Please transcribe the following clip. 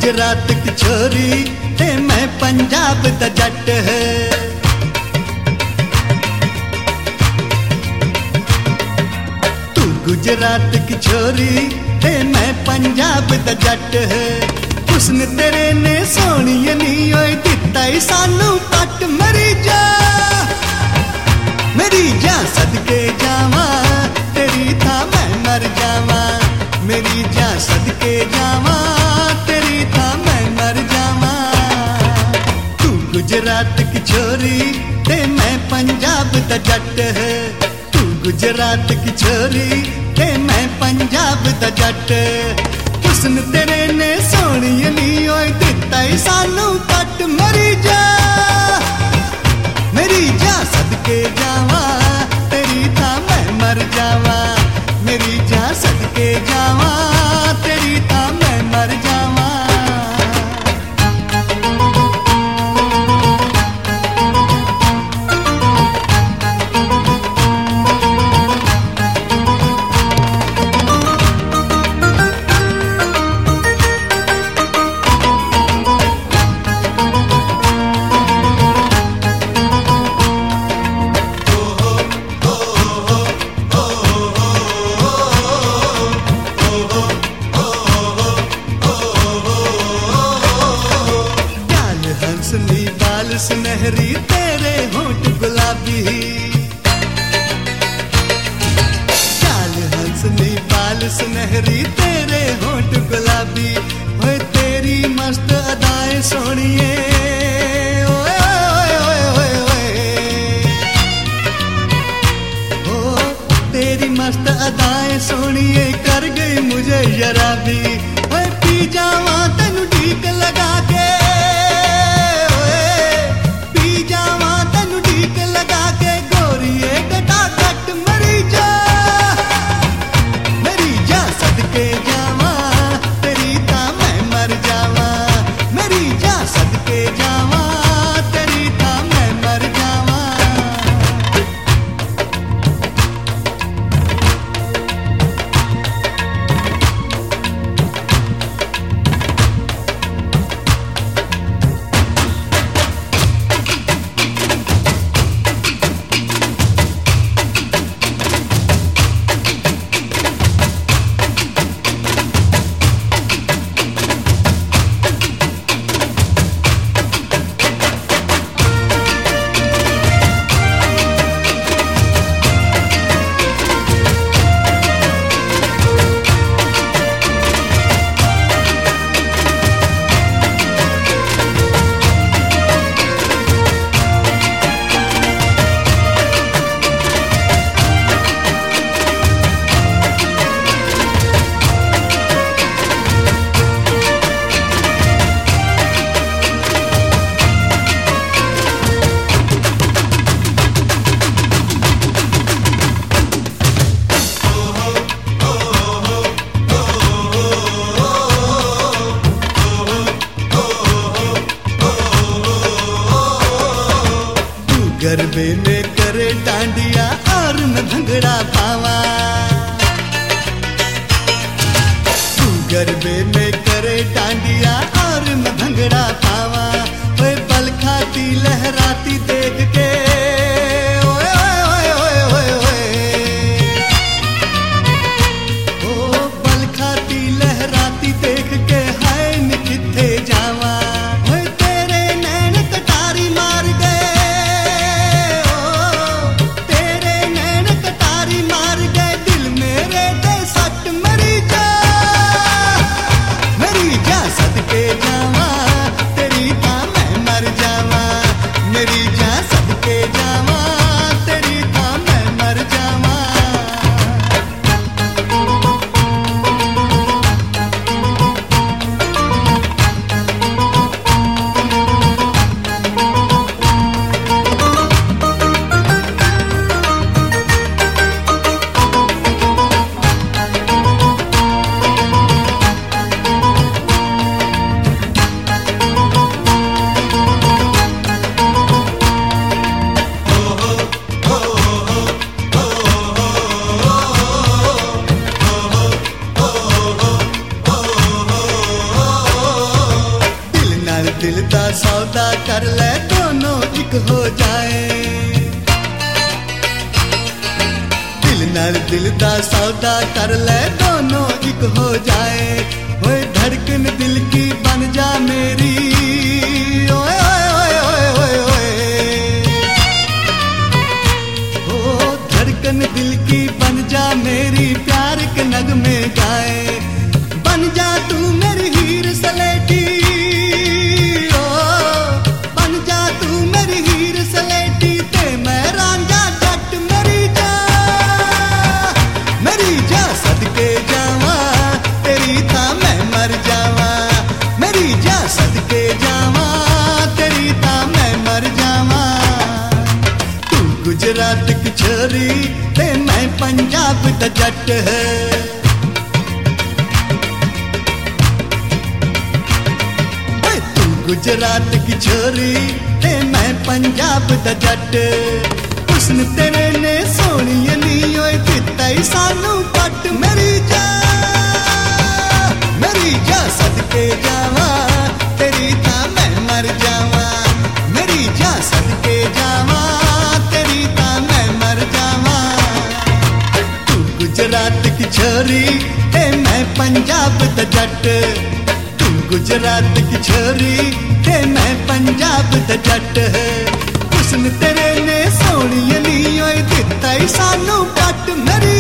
गुजरात की छोरी ते मैं पंजाब दा जट है। तू गुजरात की छोरी ते मैं पंजाब दा जट है। उसने तेरे ने सोनिए नी ओए दिता ही सानू पट। मेरी जा सदके जावा तेरी था मैं मर जावा। मेरी जा सदके जावा तेरी था मैं मर जावा। तू गुजरात की छोरी ते मैं पंजाब दा जट है। तू गुजरात की छोरी ते मैं पंजाब दा जट। उसने तेरे ने सोनिए नी ओए दिता ही सानू पट। मेरी जा सदके जावा तेरी था मैं मर जावा। मेरी जा सदके जावा तेरी था मैं मर जावा। बाल सुनहरी तेरे होंठ गुलाबी। चाल हंसनी बाल सुनहरी तेरे होंठ गुलाबी। ओए तेरी मस्त अदाएं सोनिए ओए ओए ओए ओए। ओ तेरी मस्त अदाएं सोनिए कर गई मुझे शराबी। ओए पी जावा तेनू ठीक लगा के। गरबे में करे डांडिया और मैं भंगड़ा पावा। तू गरबे में करे डांडिया और मैं भंगड़ा पावा। ओए बल खाती लहराती देख के ओए ओए ओए ओए ओए। ओ बल खाती लहराती देख के हाय नी किथे जावा। ओए तेरे नैन कटारी मार गए। सदके जावा तेरी था मैं मर जावा। मेरी जा सदके सौदा कर ले दोनों एक हो जाए। दिल नाल दिल दा सौदा कर ले दोनों एक हो जाए। ओए धड़कन दिल की बन जा मेरी, ओए ओए ओए ओए ओए। ओ धड़कन दिल की बन जा मेरी, प्यार के नगमे गाए। बन जा तू मेरी हीर सलेटी, ओ बन जा तू मेरी हीर सलेटी, ते मैं रांझा जट मेरी जा सदके जावा, तेरी तां मैं मर जावा। मेरी जा सदके जावा, तेरी तां मैं मर जावा। तू गुजरात की छोरी ते मैं पंजाब दा जट है। गुजरात की छोरी ते मैं पंजाब दा जट। हुस्न तेरे ने सोहणिए नी ओए दिता ही सानू पट। मेरी जा सदके जावा, तेरी तां मैं मर जावा। मेरी जा सदके जावा, तेरी तां मैं मर जावा। तू गुजरात की छोरी ते मैं पंजाब दा जट। गुजरात की छोरी ते मैं पंजाब दा जट। हुस्न तेरे ने सोहणिए नी ओए दिता ही सानू पट। मेरी